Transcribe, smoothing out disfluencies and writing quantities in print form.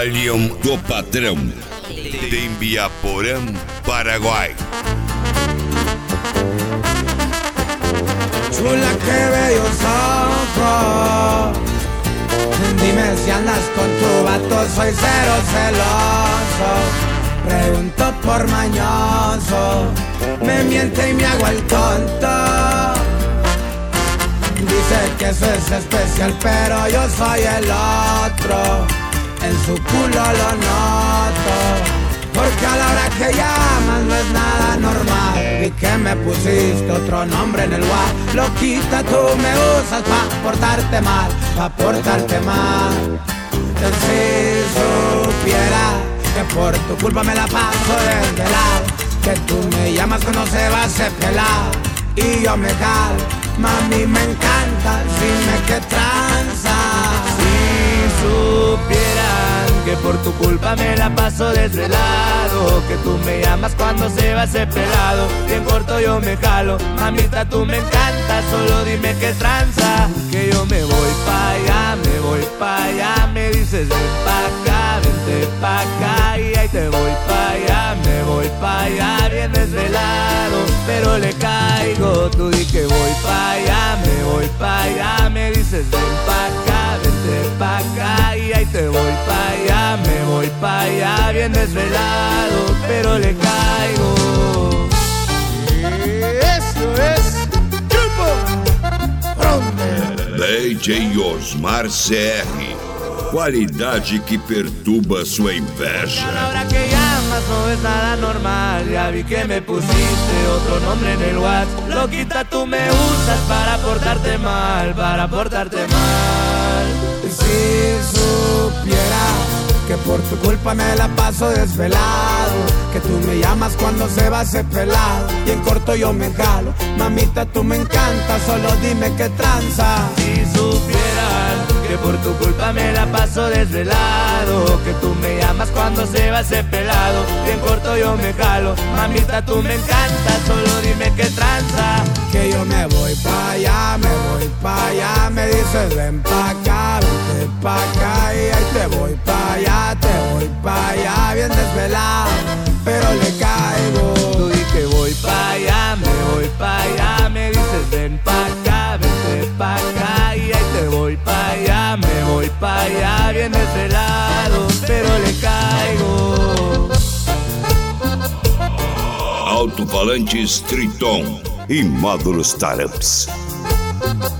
Valium do Patrão, de Ibiaporã, Paraguay. Chula, qué bellos ojos. Dime si andas con tu vato, soy cero celoso. Pregunto por mañoso, me miente y me hago el tonto. Dice que eso es especial, pero yo soy el otro. En su culo lo noto, porque a la hora que llamas no es nada normal. Vi que me pusiste otro nombre en el WhatsApp. Loquita, tú me usas pa' portarte mal, pa' portarte mal. Si supiera que por tu culpa me la paso desvelado, que tú me llamas cuando se va a hacer pelado y yo me jalo. Mami, me encanta, dime qué tranza. Si supieran que por tu culpa me la paso desvelado, que tú me llamas cuando se va a hacer pelado, bien corto yo me jalo. Mamita, tú me encanta, solo dime qué tranza. Que yo me voy pa' allá, me voy pa' allá. Me dices ven pa' acá, vente pa' acá. Y ahí te voy pa' allá, me voy pa' allá. Bien desvelado, pero le caigo. Tú di que voy pa' allá, me voy pa' allá. Me dices ven pa' acá, vente pa' acá. Y ahí te voy pa' allá, me voy pa' allá. Bien desvelado, pero le caigo. Eso es Grupo DJ Osmar CR, qualidade que perturba sua inveja. A la hora que llamas no es nada normal. Ya vi que me pusiste otro nombre en el WhatsApp. Loquita, tú me usas para portarte mal, para portarte mal. Si supiera que por tu culpa me la paso desvelado, que tú me llamas cuando se va a hacer pelado y en corto yo me jalo. Mamita, tú me encanta, solo dime qué tranza. Si supieran que por tu culpa me la paso desvelado, que tú me llamas cuando se va a hacer pelado, bien corto yo me jalo. Mamita, tú me encanta, solo dime qué tranza. Que yo me voy pa' allá, me voy pa' allá. Me dices ven pa' acá, vente pa' acá. Y ahí te voy pa' allá, te voy pa' allá. Bien desvelado, pero le caigo. Tú di que voy pa' allá, me voy pa' allá. Me dices ven pa' acá, vente pa' acá. Y ahí te voy pa' allá, me voy pa' allá. Bien desvelado, pero le caigo. Alto-falantes Triton e módulos Startups.